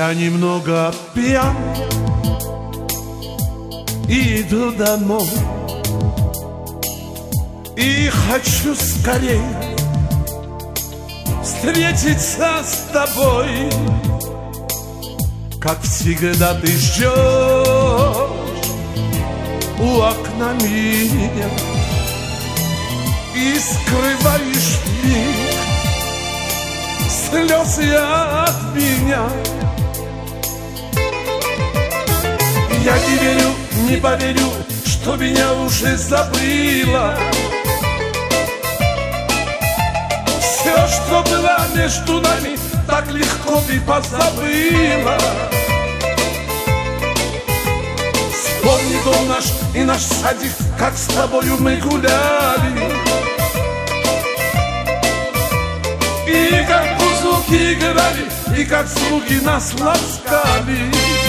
Я немного пьян и иду домой, и хочу скорее встретиться с тобой. Как всегда ты ждешь у окна меня и скрываешь миг слезы от меня. Я не верю, не поверю, что меня уже забыла. Все, что было между нами, так легко ты позабыла. Вспомни дом наш и наш садик, как с тобою мы гуляли, и как музыки играли, и как слуги нас ласкали.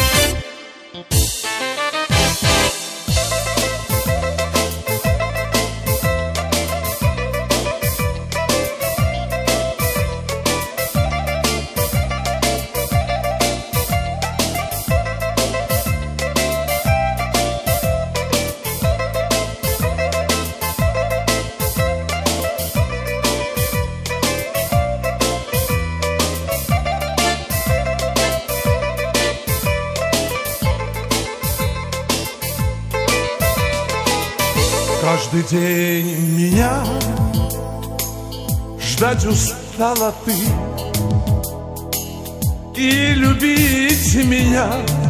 Каждый день меня ждать устала ты, и любить меня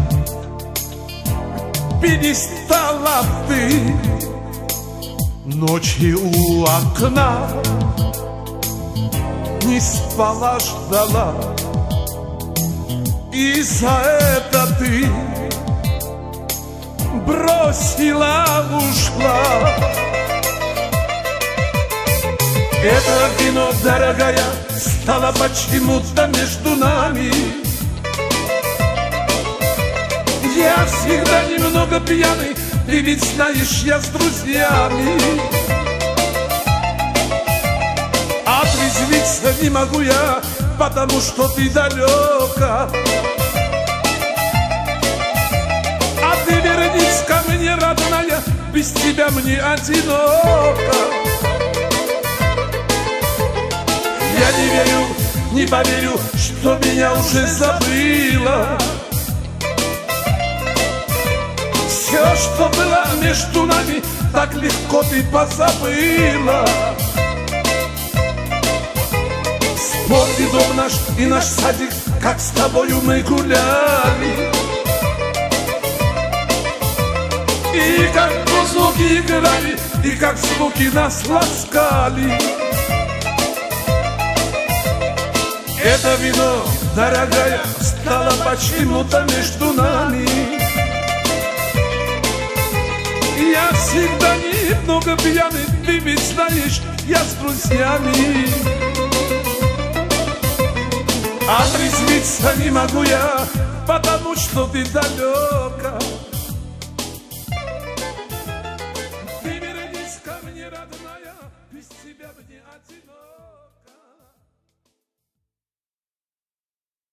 перестала ты. Ночью у окна не спала, ждала, и за это ты бросила, ушла. Это вино, дорогая, стало почему-то между нами. Я всегда немного пьяный, ты ведь знаешь, я с друзьями. Отрезвиться не могу я, потому что ты далека. А ты вернись ко мне, родная, без тебя мне одиноко. Я не верю, не поверю, что меня уже забыла. Все, что было между нами, так легко ты позабыла. Вспомни дом наш и наш садик, как с тобою мы гуляли, и как музыки играли, и как звуки нас ласкали. Это вино, дорогая, стало почему-то между нами. Я всегда немного пьяный, ты ведь знаешь, я с друзьями. Отрезвиться не могу я, потому что ты далека. Ты вернись ко мне, родная, без тебя мне одиноко.